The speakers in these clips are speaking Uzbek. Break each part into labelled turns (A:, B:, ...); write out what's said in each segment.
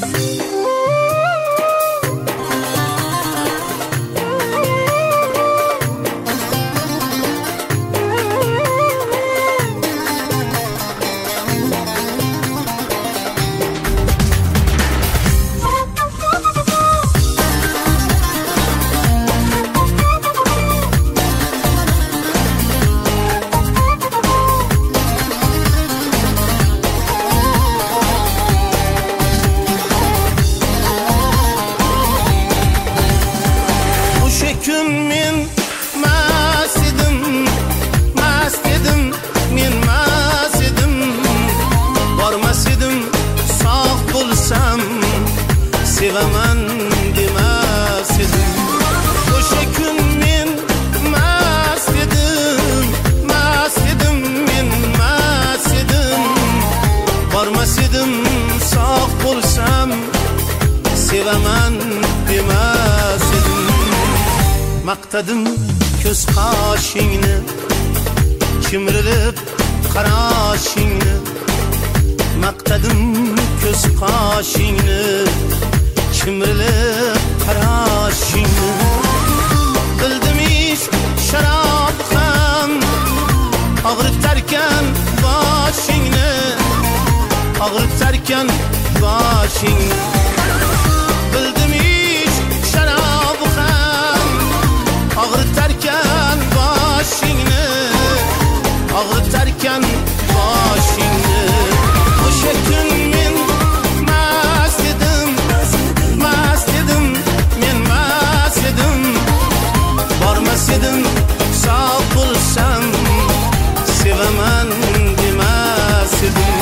A: sevaman demas edim. O'sha kun men mast edim, men mast edim. Bormas edim, sog' bo'lsam sevaman demas edim. Maqtadim ko'z qoshingni, chimrilib qarashingni. Maqtadim ko'z qoshingni, chimrilib qarashingni. Bildim ishq sharob ham og'ritarkan boshingni, og'ritarkan boshingni. Bildim ishq sharob ham og'ritarkan boshingni, og'ritarkan boshingni. O'sha kun men mast edim, men mast edim. Bormas edim, sog' bo'lsam sevaman demas edim.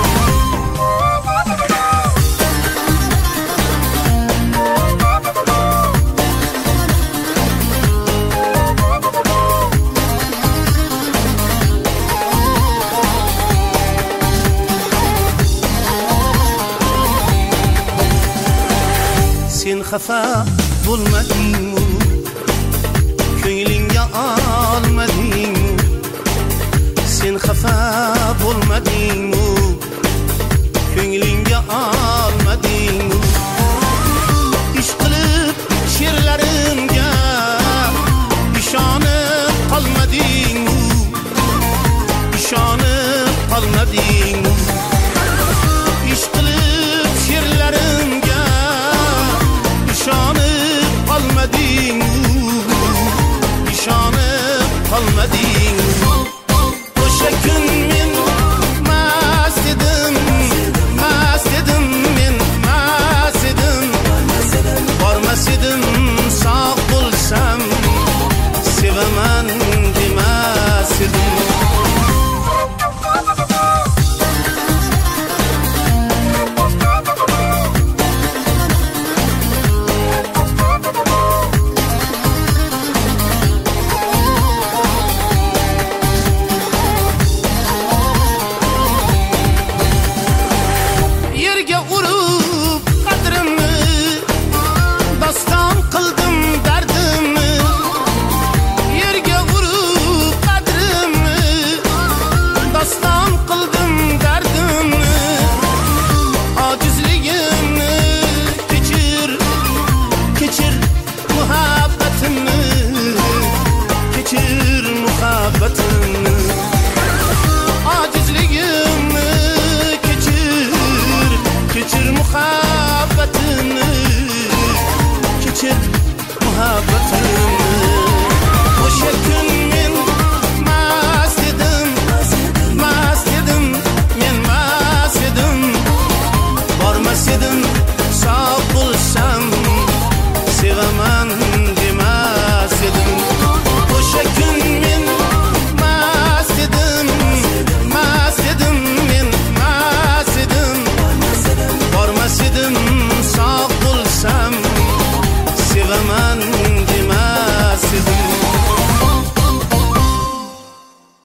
A: Sen xafa bo'lmadingmi? Ko'nglingga olmadingmi? Sen xafa bo'lmadingmi? Ko'nglingga olmadingmi? Ish qilib she'rlarimga ishonib qolmadingmi? Ishonib qolmadingmi?